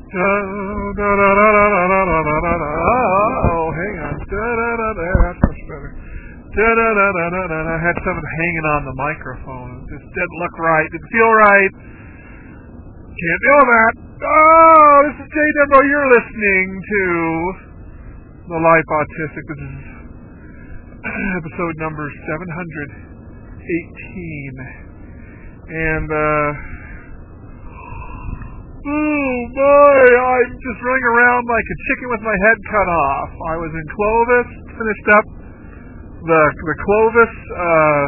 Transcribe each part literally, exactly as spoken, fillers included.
Oh, hang on. That's much better. I had something hanging on the microphone. It just didn't look right. Didn't feel right. Can't do that. Oh, this is J W. You're listening to The Life Autistic. This is episode number seven hundred eighteen. And, uh... oh boy, I'm just running around like a chicken with my head cut off. I was in Clovis, finished up the the Clovis uh,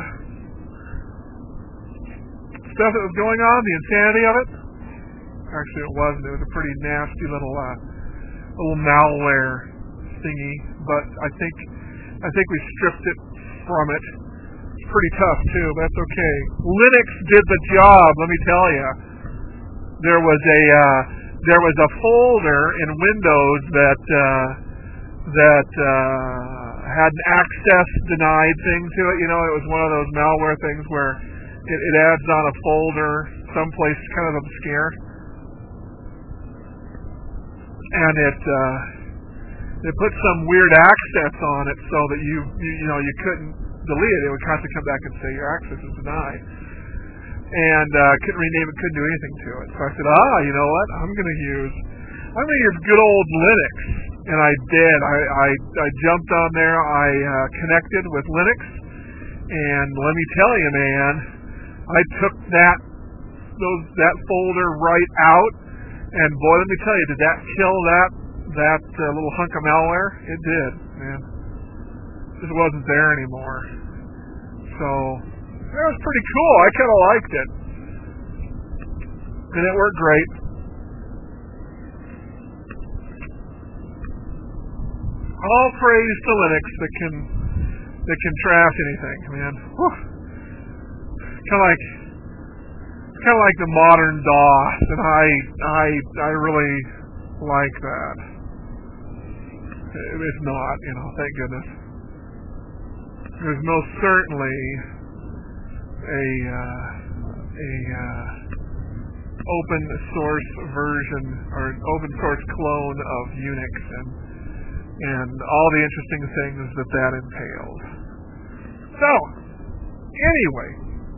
stuff that was going on, the insanity of it. Actually, it wasn't. It was a pretty nasty little uh, little malware thingy, but I think I think we stripped it from it. It's pretty tough too, but that's okay. Linux did the job. Let me tell you. There was a uh, there was a folder in Windows that uh, that uh, had an access denied thing to it. You know, it was one of those malware things where it, it adds on a folder someplace kind of obscure, and it uh, it put some weird access on it so that you you, you know you couldn't delete it. It would constantly come back and say your access is denied. And uh, couldn't rename it, couldn't do anything to it. So I said, ah, you know what? I'm going to use, I'm going to use good old Linux, and I did. I I, I jumped on there. I uh, connected with Linux, and let me tell you, man, I took that those that folder right out, and boy, let me tell you, did that kill that that uh, little hunk of malware? It did, man. It just wasn't there anymore. So. That was pretty cool. I kind of liked it. And it worked great. All praise to Linux that can that can trash anything, man. Kind of like kind of like the modern DOS, and I I I really like that. It's not, you know, thank goodness. There's most certainly a uh, a uh, open source version or an open source clone of Unix and and all the interesting things that that entails. So anyway,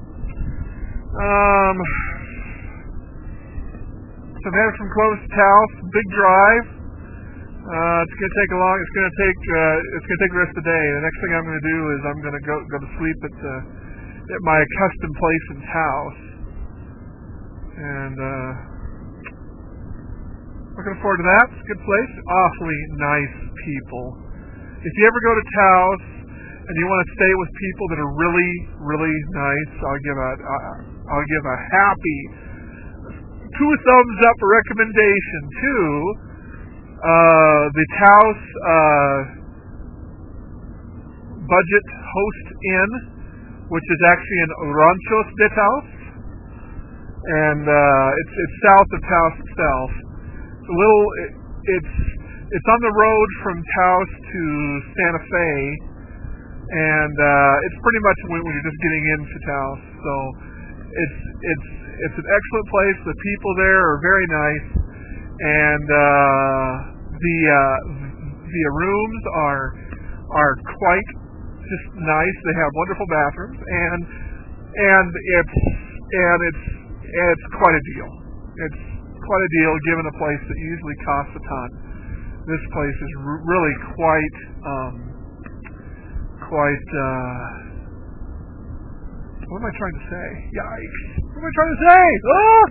um, so I'm headed from Clovis to Taos, big drive. Uh, it's gonna take a long. It's gonna take. Uh, it's gonna take the rest of the day. The next thing I'm gonna do is I'm gonna go go to sleep at. Uh, at my accustomed place in Taos, and uh, looking forward to that. It's a good place, awfully nice people. If you ever go to Taos and you want to stay with people that are really, really nice, I'll give a I'll give a happy two thumbs up recommendation to uh, the Taos uh, Budget Host Inn, which is actually in Ranchos de Taos, and uh, it's it's south of Taos itself. It's a little, it, it's it's on the road from Taos to Santa Fe, and uh, it's pretty much when, when you're just getting into Taos. So it's it's it's an excellent place. The people there are very nice, and uh, the uh, the rooms are are quite just nice. They have wonderful bathrooms, and and it's and it's it's quite a deal. It's quite a deal given a place that usually costs a ton. This place is r- really quite um, quite. Uh, what am I trying to say? Yikes! What am I trying to say? Ah!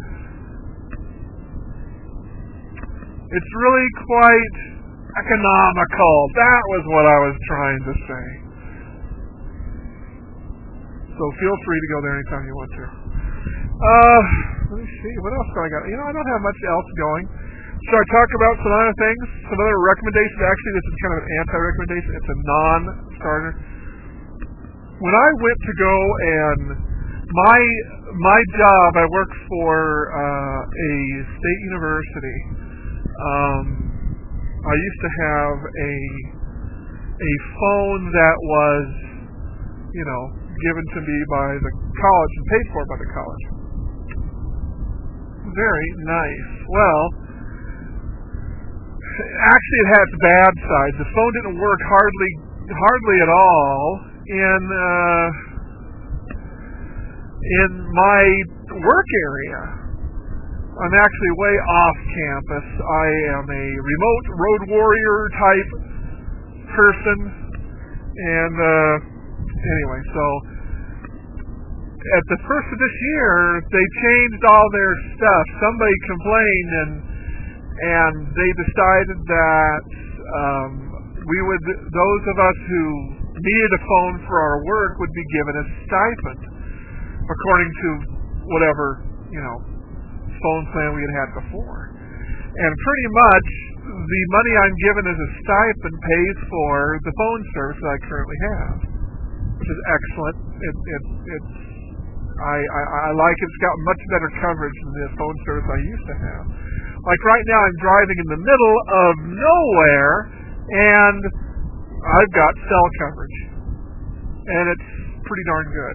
It's really quite economical. That was what I was trying to say. So feel free to go there anytime you want to. Uh, let me see. What else do I got? You know, I don't have much else going. So I talk about some other things, some other recommendations. Actually, this is kind of an anti-recommendation. It's a non-starter. When I went to go and my my job, I work for uh, a state university. Um, I used to have a a phone that was, you know, given to me by the college and paid for by the college. Very nice. Well, actually, it had its bad sides. The phone didn't work hardly, hardly at all in uh, in my work area. I'm actually way off campus. I am a remote road warrior type person, and uh, anyway, so at the first of this year, they changed all their stuff. Somebody complained, and and they decided that um, we would, those of us who needed a phone for our work would be given a stipend, according to whatever, you know, phone plan we had had before. And pretty much the money I'm given as a stipend pays for the phone service that I currently have, which is excellent. It, it, it's I, I, I like it. It's got much better coverage than the phone service I used to have. Like right now, I'm driving in the middle of nowhere, and I've got cell coverage, and it's pretty darn good.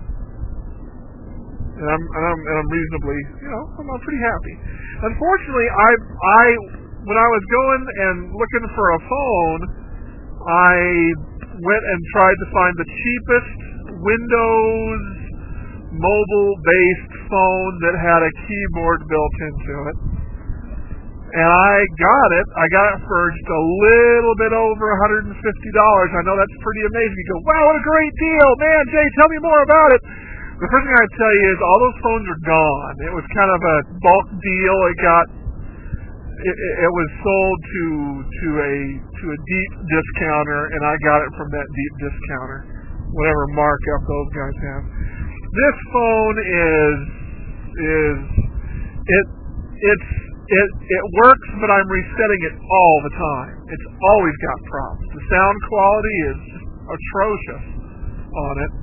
And I'm, and I'm, and I'm reasonably, you know, I'm, I'm pretty happy. Unfortunately, I, I, when I was going and looking for a phone, I went and tried to find the cheapest Windows mobile-based phone that had a keyboard built into it. And I got it. I got it for just a little bit over one hundred fifty dollars. I know that's pretty amazing. You go, wow, what a great deal. Man, Jay, tell me more about it. The first thing I'd tell you is all those phones are gone. It was kind of a bulk deal. It got, it, it was sold to to a to a deep discounter, and I got it from that deep discounter, whatever markup those guys have. This phone is is it it's it it works, but I'm resetting it all the time. It's always got problems. The sound quality is atrocious on it.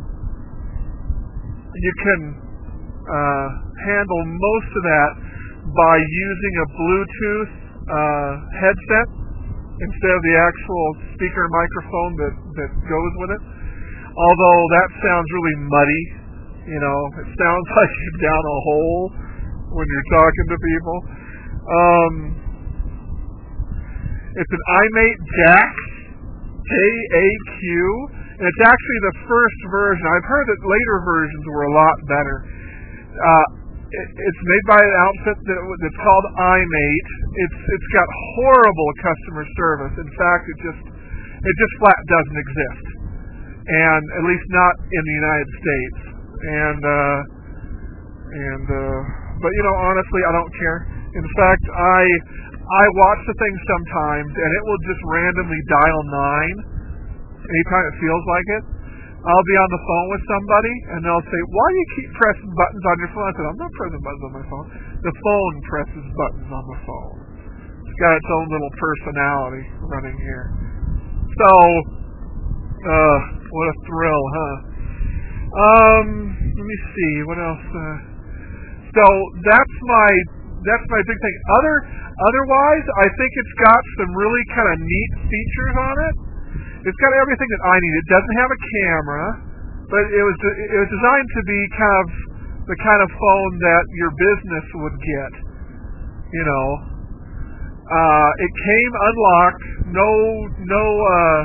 You can uh, handle most of that by using a Bluetooth uh, headset instead of the actual speaker microphone that, that goes with it. Although that sounds really muddy, you know, it sounds like you're down a hole when you're talking to people. Um, it's an iMate Jack, J A Q. And it's actually the first version. I've heard that later versions were a lot better. Uh, it, it's made by an outfit that, that's called iMate. It's it's got horrible customer service. In fact, it just it just flat doesn't exist, and at least not in the United States. And uh, and uh, but you know, honestly, I don't care. In fact, I I watch the thing sometimes, and it will just randomly dial nine. Anytime it feels like it. I'll be on the phone with somebody, and they'll say, why do you keep pressing buttons on your phone? I said, I'm not pressing buttons on my phone. The phone presses buttons on the phone. It's got its own little personality running here. So, uh, what a thrill, huh? Um, let me see, what else? Uh, so, that's my, that's my big thing. Other, otherwise, I think it's got some really kind of neat features on it. It's got everything that I need. It doesn't have a camera, but it was it was designed to be kind of the kind of phone that your business would get. You know, uh, it came unlocked. No, no, uh,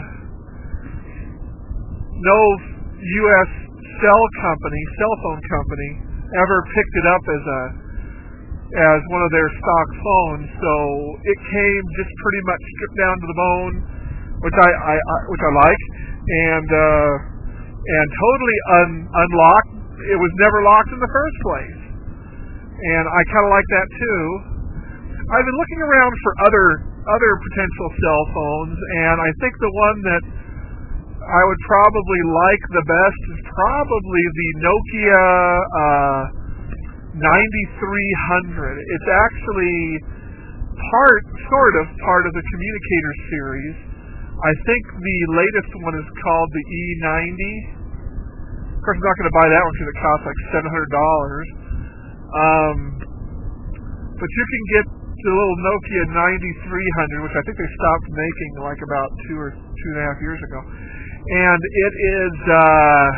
no U S cell company, cell phone company, ever picked it up as a as one of their stock phones. So it came just pretty much stripped down to the bone. Which I, I, I which I like, and uh, and totally un, unlocked. It was never locked in the first place, and I kind of like that too. I've been looking around for other other potential cell phones, and I think the one that I would probably like the best is probably the Nokia uh, ninety-three hundred. It's actually part, sort of part of the Communicator series. I think the latest one is called the E ninety. Of course, I'm not going to buy that one because it costs like seven hundred dollars. Um, but you can get the little Nokia ninety-three hundred, which I think they stopped making like about two or two and a half years ago. And it is, uh,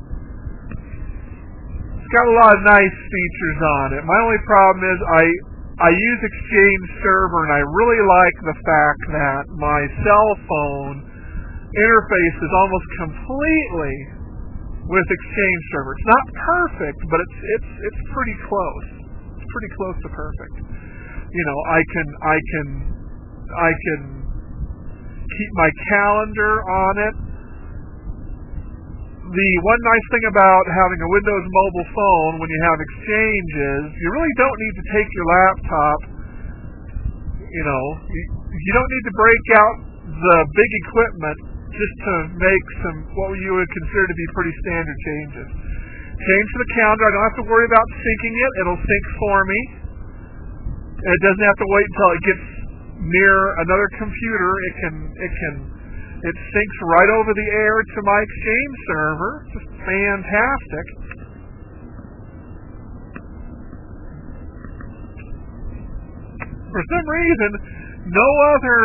it's got a lot of nice features on it. My only problem is I, I use Exchange Server, and I really like the fact that my cell phone interface is almost completely with Exchange Server. It's not perfect, but it's it's it's pretty close. It's pretty close to perfect. You know, I can I can I can keep my calendar on it. The one nice thing about having a Windows mobile phone when you have Exchange is you really don't need to take your laptop, you know, you, you don't need to break out the big equipment just to make some, what you would consider to be pretty standard changes. Change to the calendar, I don't have to worry about syncing it, it'll sync for me. And it doesn't have to wait until it gets near another computer, it can, it can It syncs right over the air to my Exchange server. Just fantastic. For some reason, no other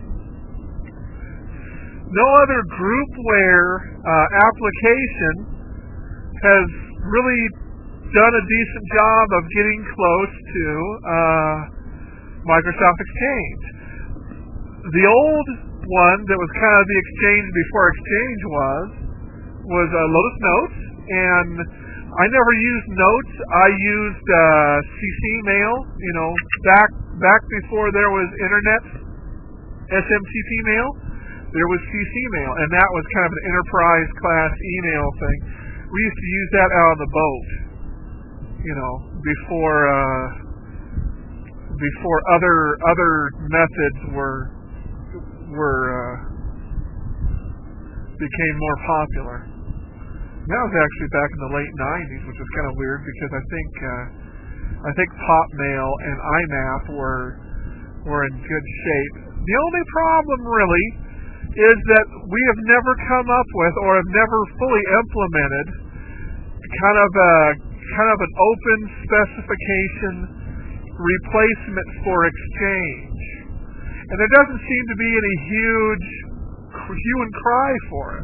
no other groupware uh, application has really done a decent job of getting close to uh, Microsoft Exchange. The old one that was kind of the Exchange before Exchange was was uh, Lotus Notes, and I never used Notes. I used uh, C C Mail. You know, back back before there was internet, S M T P mail, there was C C Mail, and that was kind of an enterprise class email thing. We used to use that out on the boat. You know, before uh, before other other methods were. were uh, became more popular. That was actually back in the late nineties, which was kind of weird because I think uh, I think Popmail and I M A P were were in good shape. The only problem really is that we have never come up with or have never fully implemented kind of a kind of an open specification replacement for Exchange. And there doesn't seem to be any huge hue and cry for it.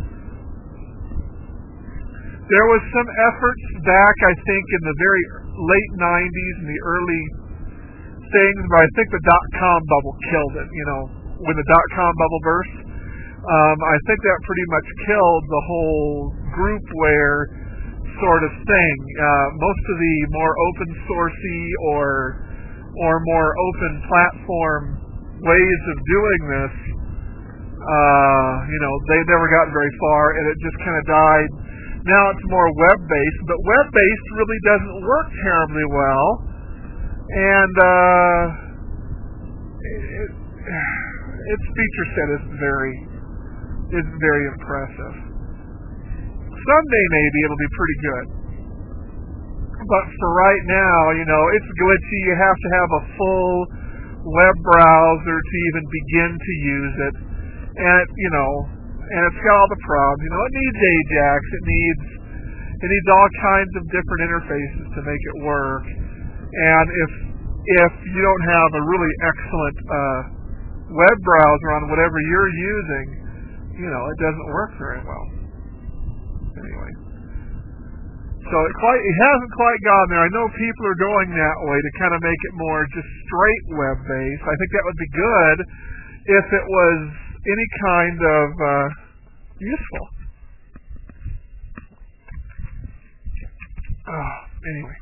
There was some efforts back, I think, in the very late nineties and the early things, but I think the dot-com bubble killed it. You know, when the dot-com bubble burst, um, I think that pretty much killed the whole groupware sort of thing. Uh, most of the more open sourcey or or more open platform ways of doing this, uh, you know, they never got very far, and it just kind of died. Now it's more web-based, but web-based really doesn't work terribly well, and uh, it, its feature set isn't very isn't very impressive. Someday maybe it'll be pretty good, but for right now, you know, it's glitchy. You have to have a full web browser to even begin to use it, and it, you know, and it's got all the problems. You know, it needs Ajax, it needs it needs all kinds of different interfaces to make it work. And if if you don't have a really excellent uh, web browser on whatever you're using, you know, it doesn't work very well. Anyway, so it quite it hasn't quite gotten there. I know people are going that way to kind of make it more just straight web-based. I think that would be good if it was any kind of uh, useful. Oh, anyway.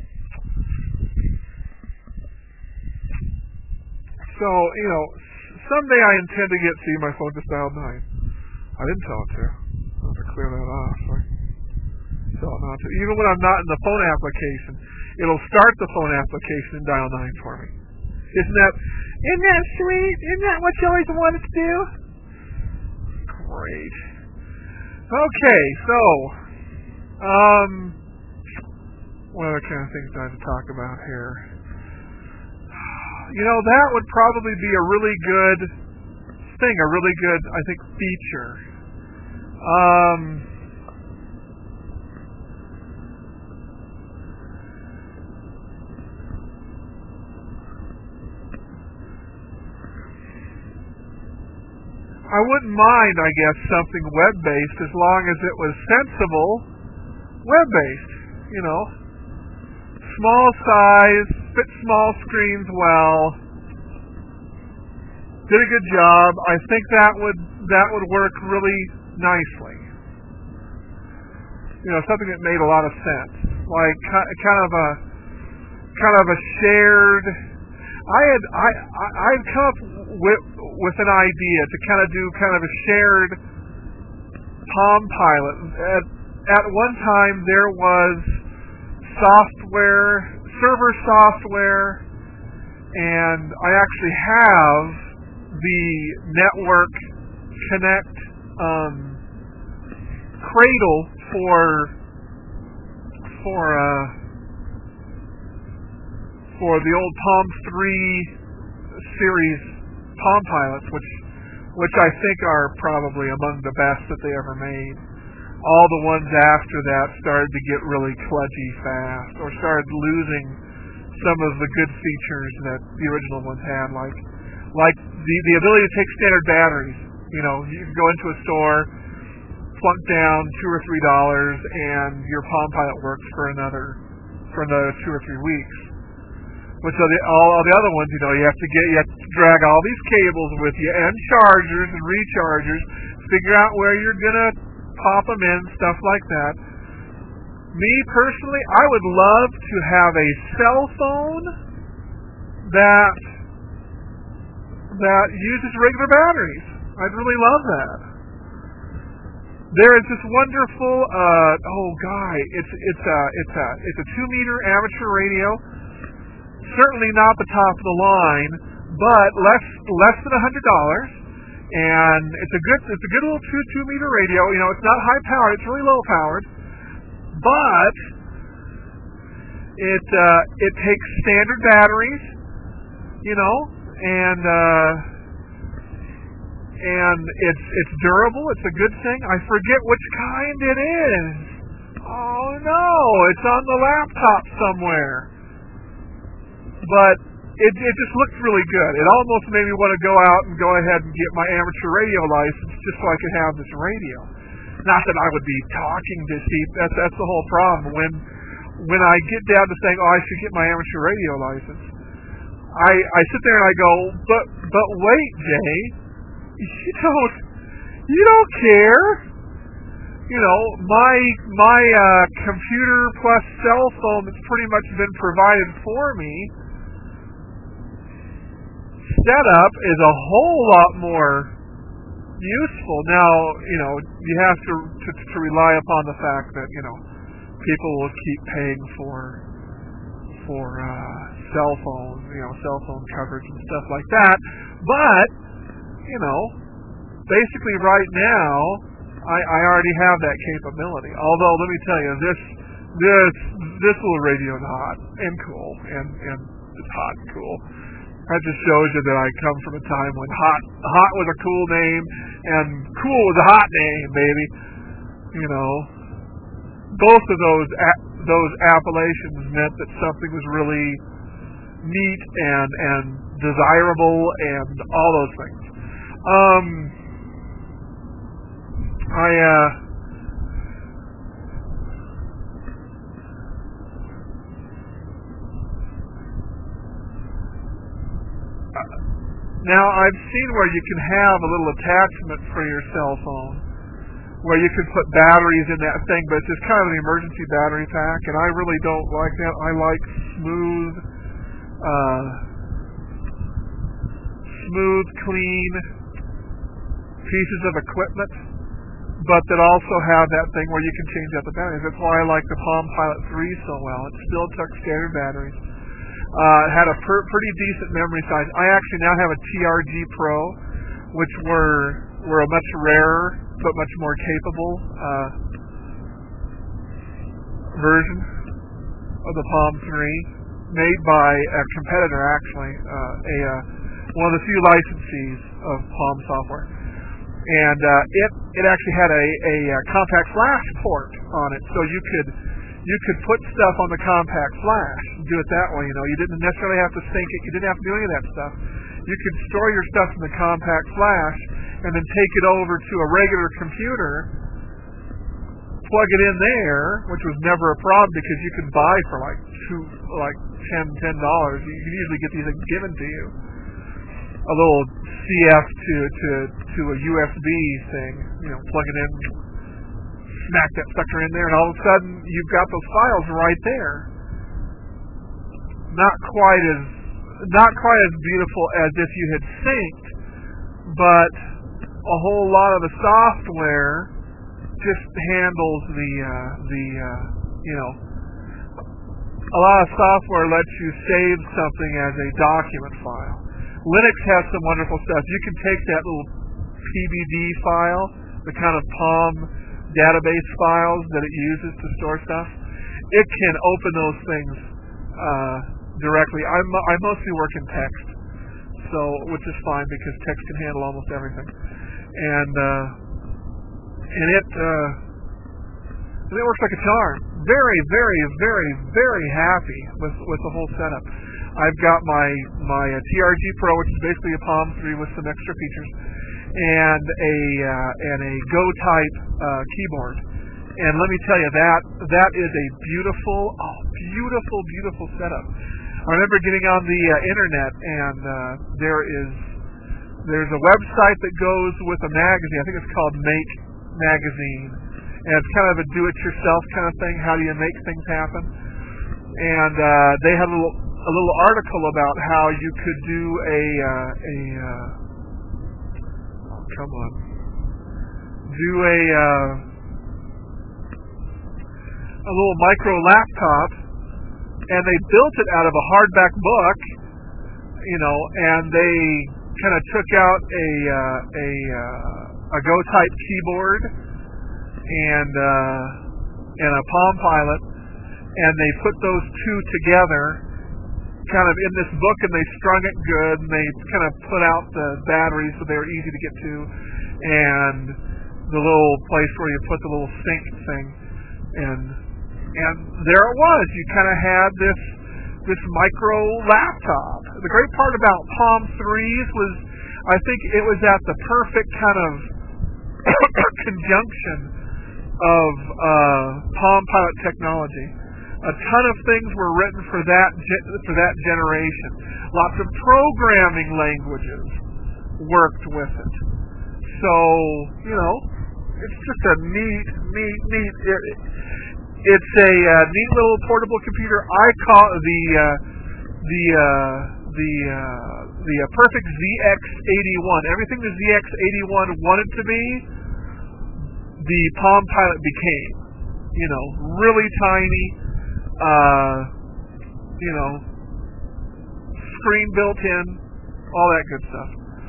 So, you know, someday I intend to get see my phone to dial nine. I didn't tell it to. I have to clear that off. So I tell it not to. Even when I'm not in the phone application, it'll start the phone application and dial nine for me. Isn't that isn't that sweet? Isn't that what you always wanted to do? Great. Okay, so um what other kind of things do I have to talk about here? You know, that would probably be a really good thing, a really good, I think, feature. Um, I wouldn't mind, I guess, something web-based as long as it was sensible web-based, you know. Small size, fit small screens well. Did a good job. I think that would that would work really nicely. You know, something that made a lot of sense, like kind of a kind of a shared. I had I I had come up with with an idea to kind of do kind of a shared Palm Pilot. At, at one time there was software, server software, and I actually have the Network Connect um, Cradle for for uh, for the old Palm three series Palm Pilots, which which I think are probably among the best that they ever made. All the ones after that started to get really kludgy fast, or started losing some of the good features that the original ones had, like like the the ability to take standard batteries. You know, you can go into a store, plunk down two or three dollars, and your Palm Pilot works for another for another two or three weeks. Which are the, all the other ones, you know, you have to get you have to drag all these cables with you, and chargers and rechargers, figure out where you're gonna pop them in, stuff like that. Me personally, I would love to have a cell phone that that uses regular batteries. I'd really love that. There is this wonderful uh oh guy, it's it's a it's a it's a two meter amateur radio. Certainly not the top of the line, but less less than a hundred dollars, and it's a good it's a good little two two meter radio. You know, it's not high powered; it's really low powered, but it uh, it takes standard batteries. You know, and uh, and it's it's durable. It's a good thing. I forget which kind it is. Oh no, it's on the laptop somewhere. But it it just looked really good. It almost made me want to go out and go ahead and get my amateur radio license just so I could have this radio. Not that I would be talking to see. That's that's the whole problem. When when I get down to saying, oh, I should get my amateur radio license, I I sit there and I go, but but wait, Jay, you don't you don't care. You know, my my uh, computer plus cell phone that's pretty much been provided for me setup is a whole lot more useful. Now, you know, you have to, to to rely upon the fact that, you know, people will keep paying for for uh, cell phone, you know, cell phone coverage and stuff like that. But, you know, basically right now, I, I already have that capability. Although, let me tell you, this this this little radio is hot and cool, and and it's hot and cool. That just shows you that I come from a time when hot hot was a cool name and cool was a hot name, baby. You know, both of those those appellations meant that something was really neat and and desirable and all those things. Um, I uh. Now, I've seen where you can have a little attachment for your cell phone, where you can put batteries in that thing, but it's just kind of an emergency battery pack, and I really don't like that. I like smooth, uh, smooth, clean pieces of equipment, but that also have that thing where you can change out the batteries. That's why I like the Palm Pilot three so well. It still took standard batteries. Uh, had a per- pretty decent memory size. I actually now have a T R G Pro, which were were a much rarer but much more capable uh, version of the Palm three, made by a competitor, actually, uh, a uh, one of the few licensees of Palm software. And uh, it it actually had a, a, a compact flash port on it, so you could. You could put stuff on the compact flash and do it that way. You know, you didn't necessarily have to sync it. You didn't have to do any of that stuff. You could store your stuff in the compact flash and then take it over to a regular computer plug it in there, which was never a problem because you could buy for like two, like ten, ten dollars. You can usually get these things given to you. A little C F to to to a U S B thing, you know, plug it in, smack that sucker in there, and all of a sudden you've got those files right there. Not quite as not quite as beautiful as if you had synced, but a whole lot of the software just handles the uh, the uh, you know, a lot of software lets you save something as a document file. Linux has some wonderful stuff. You can take that little P B D file, the kind of Palm database files that it uses to store stuff. It can open those things uh, directly. I'm, I mostly work in text, so which is fine because text can handle almost everything. And uh, and it uh, and it works like a charm. Very, very, very, very happy with with the whole setup. I've got my my uh, T R G Pro, which is basically a Palm three with some extra features, and a uh, and a Go type uh, keyboard. And let me tell you, that that is a beautiful, oh, beautiful, beautiful setup. I remember getting on the uh, internet, and uh, there is there's a website that goes with a magazine. I think it's called Make Magazine, and it's kind of a do-it-yourself kind of thing. How do you make things happen? And uh, they had a little a little article about how you could do a uh, a uh, oh, come on do a uh, a little micro laptop, and they built it out of a hardback book, you know, and they kind of took out a uh, a uh, a Go type keyboard and uh, and a Palm Pilot, and they put those two together kind of in this book, and they strung it good, and they kind of put out the batteries so they were easy to get to, and the little place where you put the little sync thing, and and there it was. You kind of had this this micro laptop. The great part about Palm threes was, I think it was at the perfect kind of conjunction of uh, Palm Pilot technology. A ton of things were written for that ge- for that generation. Lots of programming languages worked with it. So, you know, it's just a neat, neat, neat. It, it's a uh, neat little portable computer. I call it the uh, the uh, the uh, the uh, perfect Z X eighty-one. Everything the Z X eighty-one wanted to be, the Palm Pilot became. You know, really tiny. Uh, you know, screen built in, all that good stuff.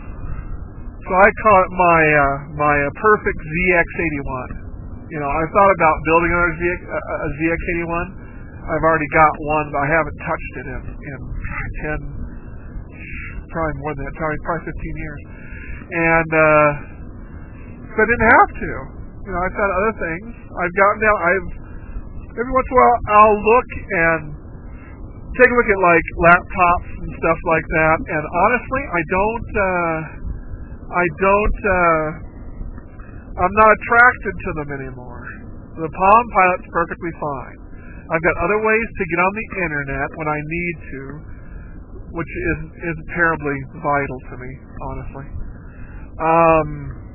So I call it my uh, my uh, perfect Z X eighty-one. You know, I thought about building another Z X, uh, a Z X eighty-one. I've already got one, but I haven't touched it in, in ten, probably more than that, probably probably fifteen years. And uh, so I didn't have to. You know, I've got other things. I've gotten down. I've Every once in a while, I'll look and take a look at like laptops and stuff like that. And honestly, I don't, uh, I don't, uh, I'm not attracted to them anymore. The Palm Pilot's perfectly fine. I've got other ways to get on the internet when I need to, which is is terribly vital to me, honestly. Um,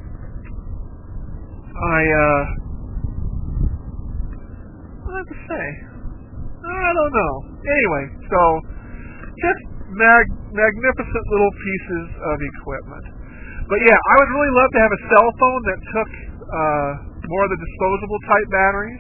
I. Uh, What to say? I don't know. Anyway, so just mag- magnificent little pieces of equipment. But yeah, I would really love to have a cell phone that took uh, more of the disposable type batteries.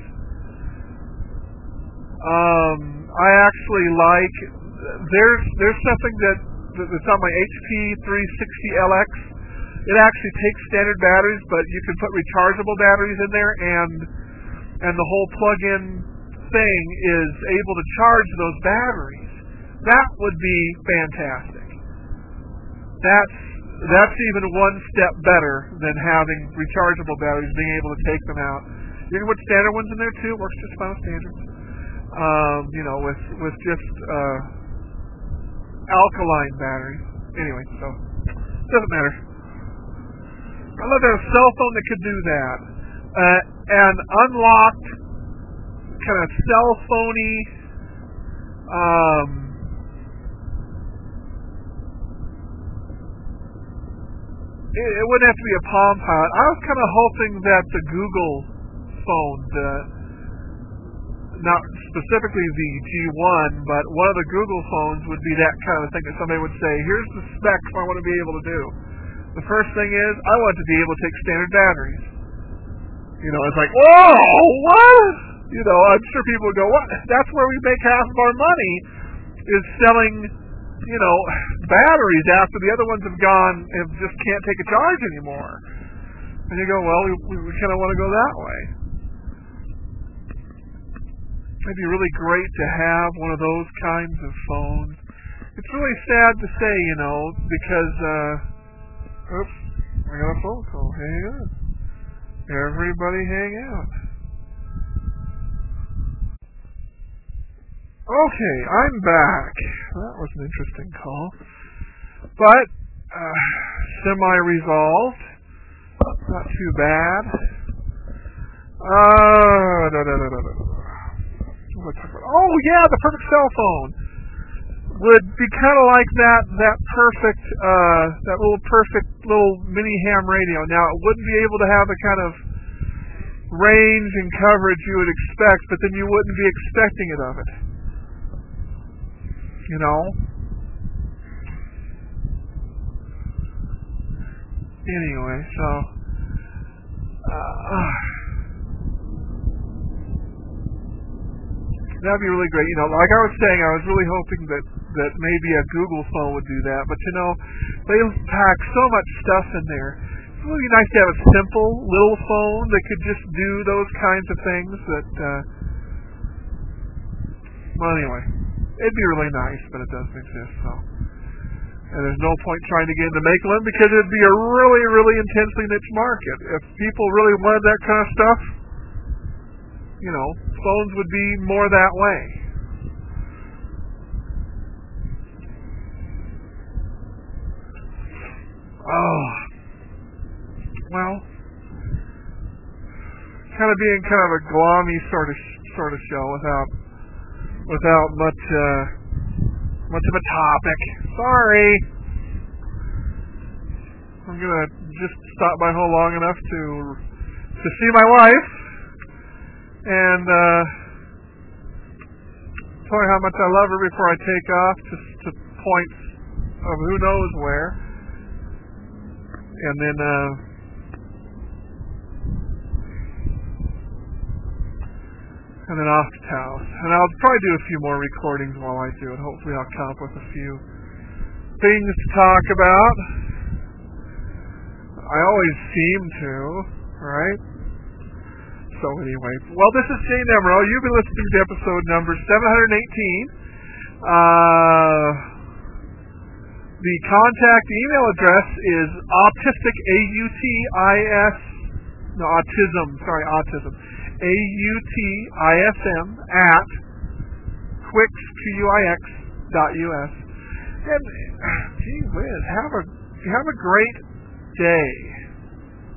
Um, I actually like there's there's something that that's on my H P three sixty L X. It actually takes standard batteries, but you can put rechargeable batteries in there, and and the whole plug-in thing is able to charge those batteries. That would be fantastic. That's that's even one step better than having rechargeable batteries, being able to take them out. You can put standard ones in there too. It works just fine with standards. Um, you know, with with just uh, alkaline batteries. Anyway, so doesn't matter. I'd love to have a cell phone that could do that. uh, an unlocked kind of cell phony um, it, it wouldn't have to be a Palm Pilot. I was kind of hoping that the Google phone, the not specifically the G one, but one of the Google phones would be that kind of thing that somebody would say, here's the specs I want to be able to do. The first thing is, I want to be able to take standard batteries. You know, it's like, whoa, what? You know, I'm sure people would go, what? That's where we make half of our money, is selling, you know, batteries after the other ones have gone and just can't take a charge anymore. And you go, well, we, we kind of want to go that way. It'd be really great to have one of those kinds of phones. It's really sad to say, you know, because, uh, oops, I got a phone call. Hang on. Everybody hang out. Okay, I'm back. That was an interesting call. But, uh, semi-resolved. Not too bad. Uh, da, da, da, da, da. Oh yeah, the perfect cell phone would be kind of like that that perfect uh, that little perfect little mini ham radio. Now it wouldn't be able to have the kind of range and coverage you would expect, but then you wouldn't be expecting it of it. You know. Anyway, so. Uh, That'd be really great. You know, like I was saying, I was really hoping that, that maybe a Google phone would do that. But, you know, they pack so much stuff in there. It's really nice to have a simple little phone that could just do those kinds of things that, uh, well, anyway, it'd be really nice, but it doesn't exist, so. And there's no point trying to get into making them because it'd be a really, really intensely niche market. If people really wanted that kind of stuff, you know, phones would be more that way. Oh, well, kind of being kind of a gloomy sort of sort of show without without much uh, much of a topic. Sorry, I'm gonna just stop by home long enough to to see my wife. And uh, tell her how much I love her before I take off to, to points of who knows where. And then uh, and then off to Taos. And I'll probably do a few more recordings while I do it. Hopefully I'll come up with a few things to talk about. I always seem to, right? So anyway, well, this is Jay Nemro. You've been listening to episode number seven hundred eighteen. Uh, the contact email address is autistic, A U T I S, no, autism, sorry, autism, A U T I S M at Quix, Q U I X, dot U S. And, gee whiz, have a, have a great day.